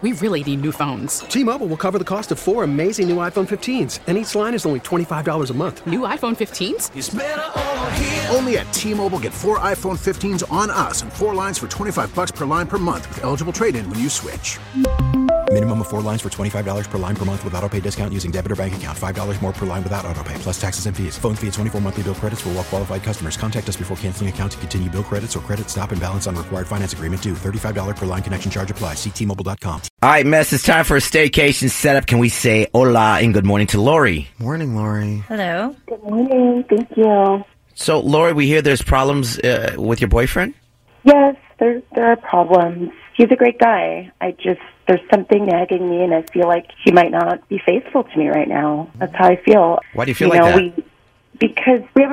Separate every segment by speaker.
Speaker 1: We really need new phones.
Speaker 2: T-Mobile will cover the cost of 4 amazing new iPhone 15s, and each line is only $25 a month.
Speaker 1: New iPhone 15s?
Speaker 3: It's better over here.
Speaker 4: Only at T-Mobile, get 4 iPhone 15s on us and 4 lines for $25 per line per month with eligible trade-in when you switch.
Speaker 5: Minimum of 4 lines for $25 per line per month with autopay discount using debit or bank account. $5 more per line without autopay, plus taxes and fees. Phone fee at 24 monthly bill credits for well-qualified customers. Contact us before canceling account to continue bill credits or credit stop and balance on required finance agreement due. $35 per line connection charge applies. See T-Mobile.com.
Speaker 6: All right, Mess, it's time for a staycation setup. Can we say hola and good morning to Lori?
Speaker 7: Morning, Lori.
Speaker 8: Hello.
Speaker 9: Good morning. Thank you.
Speaker 6: So, Lori, we hear there's problems with your boyfriend?
Speaker 9: Yes, there are problems. He's a great guy. There's something nagging me, and I feel like he might not be faithful to me right now. That's how I feel.
Speaker 6: Why do you feel like that?
Speaker 9: Because we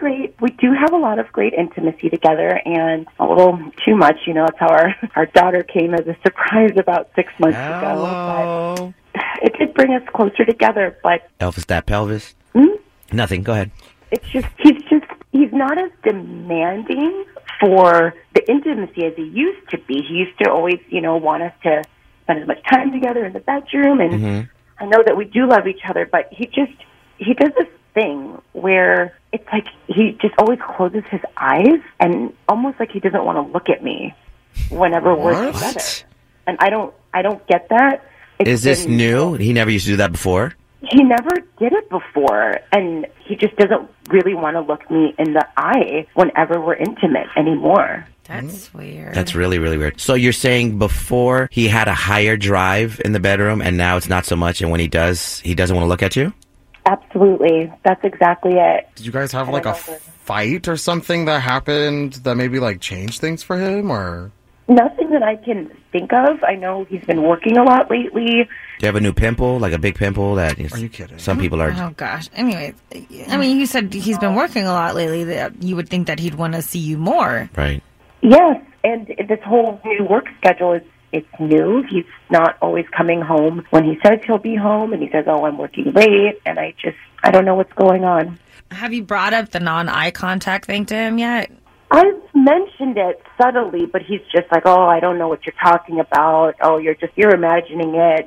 Speaker 9: do have a lot of great intimacy together, and a little too much. That's how our daughter came as a surprise about 6 months ago. But it did bring us closer together, but...
Speaker 6: Elvis, that pelvis? Nothing. Go ahead.
Speaker 9: It's just, he's not as demanding for the intimacy as he used to be. He used to always, want us to spend as much time together in the bedroom, and I know that we do love each other, but he does this thing where it's like he just always closes his eyes and almost like he doesn't want to look at me whenever we're together. And I don't get that.
Speaker 6: Is this new? He never used to do that before?
Speaker 9: He never did it before, and he just doesn't really want to look me in the eye whenever we're intimate anymore.
Speaker 8: That's weird.
Speaker 6: That's really, really weird. So you're saying before he had a higher drive in the bedroom, and now it's not so much, and when he does, he doesn't want to look at you?
Speaker 9: Absolutely. That's exactly it.
Speaker 7: Did you guys have like a fight or something that happened that maybe like changed things for him, or?
Speaker 9: Nothing that I can think of. I know he's been working a lot lately.
Speaker 6: Do you have a new pimple, like a big pimple? Are
Speaker 7: you kidding?
Speaker 6: Some people are.
Speaker 8: Oh, gosh. Anyway, I mean, you said he's been working a lot lately. That you would think that he'd want to see you more.
Speaker 6: Right.
Speaker 9: Yes, and this whole new work schedule it's new. He's not always coming home when he says he'll be home, and he says, I'm working late, and I don't know what's going on.
Speaker 8: Have you brought up the non-eye contact thing to him yet?
Speaker 9: I've mentioned it subtly, but he's just like, I don't know what you're talking about. You're imagining it.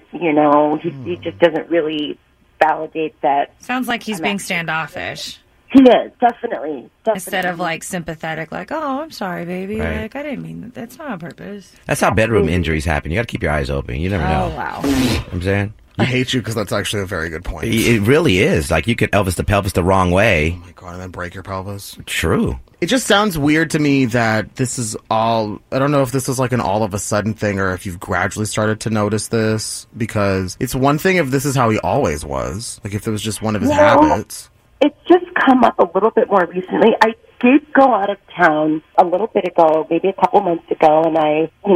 Speaker 9: He just doesn't really validate that.
Speaker 8: Sounds like he's being standoffish.
Speaker 9: He is, definitely.
Speaker 8: Instead of like sympathetic, like, I'm sorry, baby.
Speaker 6: Right.
Speaker 8: Like, I didn't mean that. That's not on purpose.
Speaker 6: That's how bedroom injuries happen. You got to keep your eyes open. You never know.
Speaker 8: Oh, wow.
Speaker 6: You know what I'm saying?
Speaker 7: I hate you because that's actually a very good point.
Speaker 6: It really is. Like, you could Elvis the pelvis the wrong way.
Speaker 7: Oh, my God, and then break your pelvis.
Speaker 6: True.
Speaker 7: It just sounds weird to me that this is all... I don't know if this is like an all-of-a-sudden thing or if you've gradually started to notice this, because it's one thing if this is how he always was. Like, if it was just one of his habits.
Speaker 9: It's just come up a little bit more recently. I did go out of town a little bit ago, maybe a couple months ago, and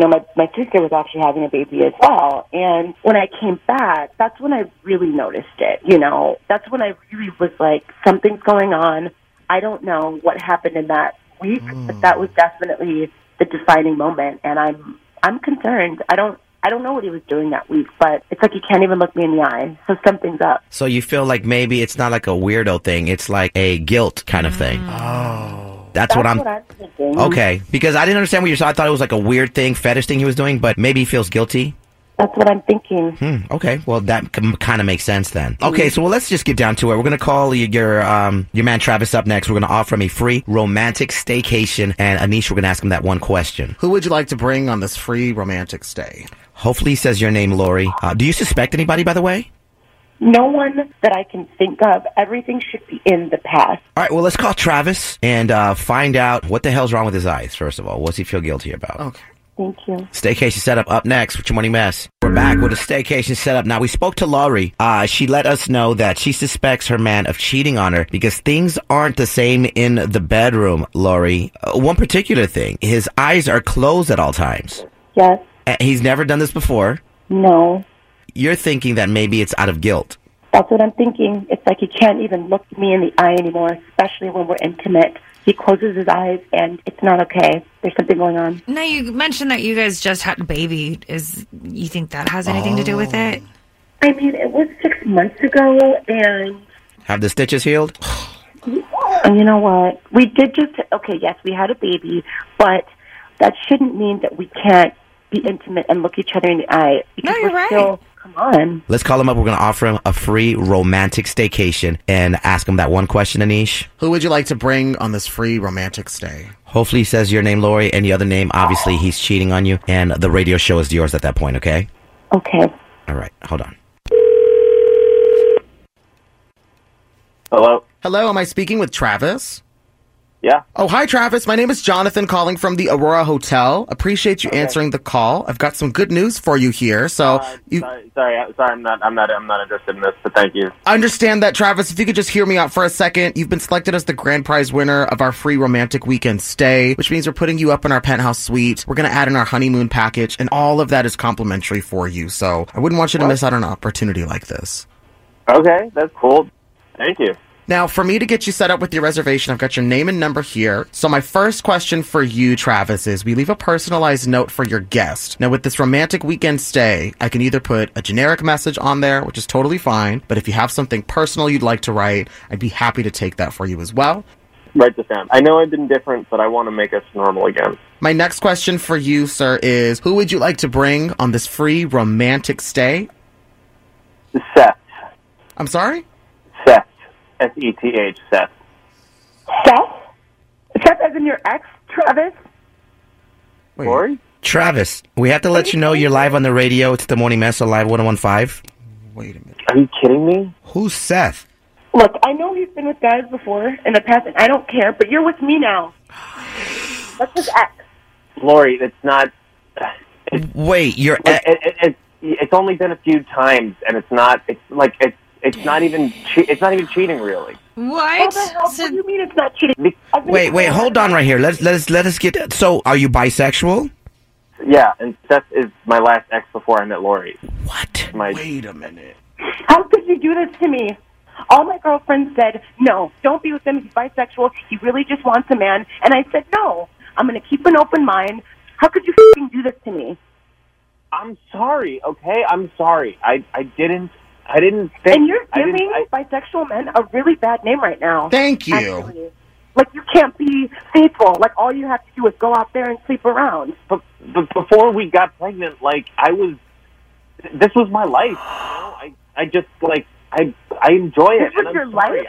Speaker 9: my sister was actually having a baby as well. And when I came back, that's when I really noticed it. That's when I really was like, something's going on. I don't know what happened in that week, but that was definitely the defining moment, and I'm concerned. I don't know what he was doing that week, but it's like he can't even look me in the eye, so something's up.
Speaker 6: So you feel like maybe it's not like a weirdo thing, it's like a guilt kind of thing.
Speaker 7: Oh.
Speaker 6: That's what I'm
Speaker 9: thinking.
Speaker 6: Okay, because I didn't understand what you said. I thought it was like a weird thing, fetish thing he was doing, but maybe he feels guilty.
Speaker 9: That's what I'm thinking.
Speaker 6: Okay, well, that kind of makes sense then. Okay, so let's just get down to it. We're going to call your man Travis up next. We're going to offer him a free romantic staycation, and Anish, we're going to ask him that one question.
Speaker 7: Who would you like to bring on this free romantic stay?
Speaker 6: Hopefully he says your name, Lori. Do you suspect anybody, by the way?
Speaker 9: No one that I can think of. Everything should be in the past.
Speaker 6: All right, well, let's call Travis and find out what the hell's wrong with his eyes, first of all. What's he feel guilty about?
Speaker 7: Okay.
Speaker 9: Thank you.
Speaker 6: Staycation setup up next with your morning mess. We're back with a staycation setup. Now, we spoke to Lori. She let us know that she suspects her man of cheating on her because things aren't the same in the bedroom, Lori. One particular thing, his eyes are closed at all times.
Speaker 9: Yes.
Speaker 6: He's never done this before?
Speaker 9: No.
Speaker 6: You're thinking that maybe it's out of guilt.
Speaker 9: That's what I'm thinking. It's like he can't even look me in the eye anymore, especially when we're intimate. He closes his eyes, and it's not okay. There's something going on.
Speaker 8: Now, you mentioned that you guys just had a baby. You think that has anything to do with it?
Speaker 9: I mean, it was 6 months ago, and...
Speaker 6: Have the stitches healed?
Speaker 9: You know what? We did just... Okay, yes, we had a baby, but that shouldn't mean that we can't be intimate and look each other in the eye. Because
Speaker 8: No, you're
Speaker 9: we're
Speaker 8: right.
Speaker 9: still, come on.
Speaker 6: Let's call him up. We're going to offer him a free romantic staycation and ask him that one question, Anish.
Speaker 7: Who would you like to bring on this free romantic stay?
Speaker 6: Hopefully he says your name, Lori. Any other name, obviously he's cheating on you, and the radio show is yours at that point, okay?
Speaker 9: Okay.
Speaker 6: All right, hold on.
Speaker 3: Hello?
Speaker 7: Hello, am I speaking with Travis?
Speaker 3: Yeah?
Speaker 7: Oh, hi, Travis. My name is Jonathan, calling from the Aurora Hotel. Appreciate you answering the call. I've got some good news for you here. So,
Speaker 3: Sorry, I'm not interested in this, but thank you.
Speaker 7: I understand that, Travis. If you could just hear me out for a second, you've been selected as the grand prize winner of our free romantic weekend stay, which means we're putting you up in our penthouse suite. We're going to add in our honeymoon package, and all of that is complimentary for you. So, I wouldn't want you to miss out on an opportunity like this.
Speaker 3: Okay, that's cool. Thank you.
Speaker 7: Now, for me to get you set up with your reservation, I've got your name and number here. So my first question for you, Travis, is we leave a personalized note for your guest. Now, with this romantic weekend stay, I can either put a generic message on there, which is totally fine, but if you have something personal you'd like to write, I'd be happy to take that for you as well.
Speaker 3: Write this down. I know I've been different, but I want to make us normal again.
Speaker 7: My next question for you, sir, is who would you like to bring on this free romantic stay?
Speaker 3: Seth.
Speaker 7: I'm sorry?
Speaker 3: Seth. S-E-T-H, Seth.
Speaker 9: Seth? Seth as in your ex, Travis?
Speaker 7: Wait.
Speaker 3: Lori?
Speaker 6: Travis, we have to let you know you're live on the radio. It's the Morning Mess on Live 101.5.
Speaker 7: Wait a minute.
Speaker 3: Are you kidding me?
Speaker 6: Who's Seth?
Speaker 9: Look, I know he's been with guys before in the past, and I don't care, but you're with me now. That's his ex.
Speaker 3: Lori, it's not...
Speaker 6: Wait, you're...
Speaker 3: It's only been a few times, and it's not... It's not even cheating, really.
Speaker 8: What?
Speaker 9: What do you mean it's not cheating?
Speaker 6: Wait, hold on right here. Let us get... So, are you bisexual?
Speaker 3: Yeah, and Seth is my last ex before I met Lori.
Speaker 6: What?
Speaker 7: Wait a minute.
Speaker 9: How could you do this to me? All my girlfriends said, no, don't be with him. He's bisexual. He really just wants a man. And I said, no, I'm going to keep an open mind. How could you f***ing do this to me?
Speaker 3: I'm sorry, okay? I'm sorry. I didn't think...
Speaker 9: And you're giving bisexual men a really bad name right now.
Speaker 7: Thank you.
Speaker 9: Actually. Like, you can't be faithful. Like, all you have to do is go out there and sleep around.
Speaker 3: But before we got pregnant, this was my life. You know? I just, I enjoy it.
Speaker 9: This was your life?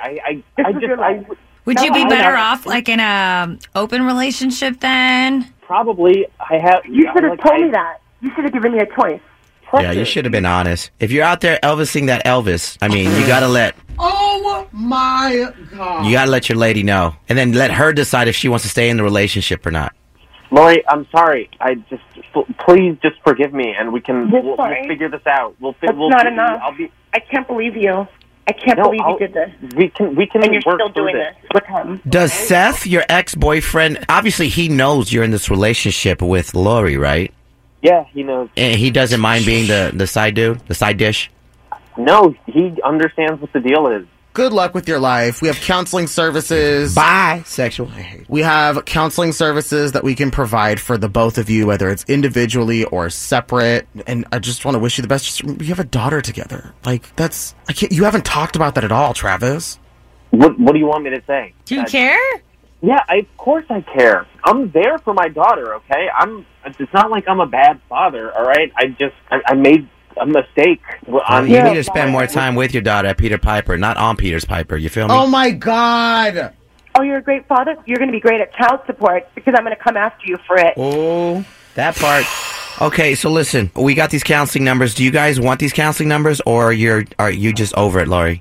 Speaker 8: Would you be better off, like, in a open relationship then?
Speaker 3: Probably.
Speaker 9: You should have told me that. You should have given me a choice.
Speaker 6: Yeah, you should have been honest. If you're out there Elvising that Elvis, I mean, you gotta let...
Speaker 7: Oh, my God.
Speaker 6: You gotta let your lady know. And then let her decide if she wants to stay in the relationship or not.
Speaker 3: Lori, I'm sorry. Please just forgive me, and we'll figure this out.
Speaker 9: That's not enough. I can't believe you. I can't believe you did this.
Speaker 3: We can
Speaker 9: and you're
Speaker 3: work
Speaker 9: still doing
Speaker 3: this
Speaker 9: with him.
Speaker 6: Does Seth, your ex-boyfriend, obviously he knows you're in this relationship with Lori, right?
Speaker 3: Yeah, he knows.
Speaker 6: And he doesn't mind being the side dude, the side dish?
Speaker 3: No, he understands what the deal is.
Speaker 7: Good luck with your life. We have counseling services.
Speaker 6: Bisexual.
Speaker 7: We have counseling services that we can provide for the both of you, whether it's individually or separate. And I just want to wish you the best. You have a daughter together. You haven't talked about that at all, Travis.
Speaker 3: What do you want me to say?
Speaker 8: Do you care?
Speaker 3: Yeah, of course I care. I'm there for my daughter, okay? It's not like I'm a bad father, all right? I made a mistake.
Speaker 6: You need to spend more time with your daughter at Peter Piper, not on Peter's Piper. You feel me?
Speaker 7: Oh, my God.
Speaker 9: Oh, you're a great father? You're going to be great at child support because I'm going to come after you for it.
Speaker 6: Oh, that part. Okay, so listen, we got these counseling numbers. Do you guys want these counseling numbers, or are you just over it, Lori?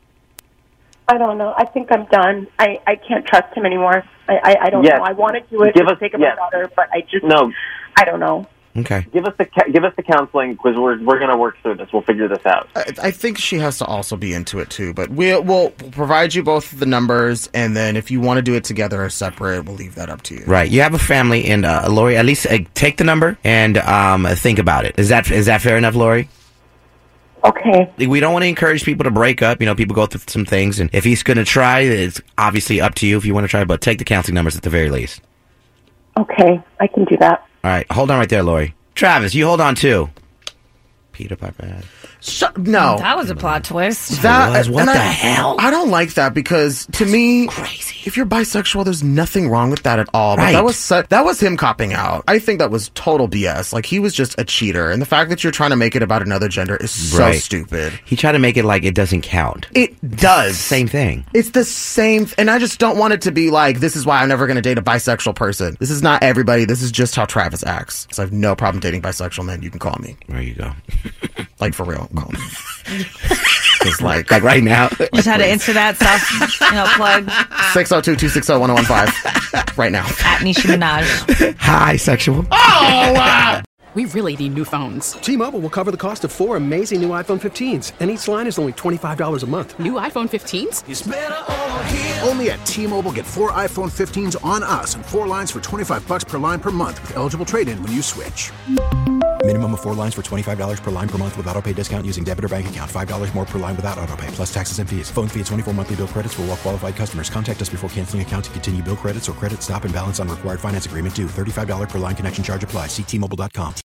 Speaker 9: I don't know. I think I'm done. I can't trust him anymore. I don't know. I want to do it for the sake of my daughter, but I don't know.
Speaker 6: Okay.
Speaker 3: Give us the counseling because we're going to work through this. We'll figure this out.
Speaker 7: I think she has to also be into it too, but we'll provide you both the numbers, and then if you want to do it together or separate, we'll leave that up to you.
Speaker 6: Right. You have a family, and Lori, at least take the number and think about it. Is that fair enough, Lori?
Speaker 9: Okay.
Speaker 6: We don't want to encourage people to break up. You know, people go through some things, and if he's going to try, it's obviously up to you if you want to try, but take the counseling numbers at the very least.
Speaker 9: Okay, I can do that.
Speaker 6: All right, hold on right there, Lori. Travis, you hold on too. Peter Piper had.
Speaker 7: No.
Speaker 8: That was a plot twist.
Speaker 6: What
Speaker 7: and
Speaker 6: the hell?
Speaker 7: I don't like that because to me,
Speaker 6: crazy.
Speaker 7: If you're bisexual, there's nothing wrong with that at all. But
Speaker 6: Right.
Speaker 7: that was him copping out. I think that was total BS. Like, he was just a cheater. And the fact that you're trying to make it about another gender is so
Speaker 6: Right.
Speaker 7: stupid.
Speaker 6: He tried to make it like it doesn't count.
Speaker 7: It does.
Speaker 6: Same thing.
Speaker 7: It's the same. And I just don't want it to be like, this is why I'm never going to date a bisexual person. This is not everybody. This is just how Travis acts. So I have no problem dating bisexual men. You can call me.
Speaker 6: There you go.
Speaker 7: Like, for real. Call me. Just
Speaker 6: like right now.
Speaker 8: Just had to answer that stuff, plug.
Speaker 7: 602-260-1015. Right now.
Speaker 8: At Nisha Minaj.
Speaker 6: Hi, sexual.
Speaker 1: We really need new phones.
Speaker 2: T-Mobile will cover the cost of 4 amazing new iPhone 15s, and each line is only $25 a month.
Speaker 1: New iPhone 15s?
Speaker 4: Only at T-Mobile, get 4 iPhone 15s on us and 4 lines for $25 per line per month with eligible trade-in when you switch.
Speaker 5: Minimum of 4 lines for $25 per line per month with autopay discount using debit or bank account. $5 more per line without autopay, plus taxes and fees. Phone fee at 24 monthly bill credits for well-qualified customers. Contact us before canceling account to continue bill credits or credit stop and balance on required finance agreement due. $35 per line connection charge applies. See T-Mobile.com.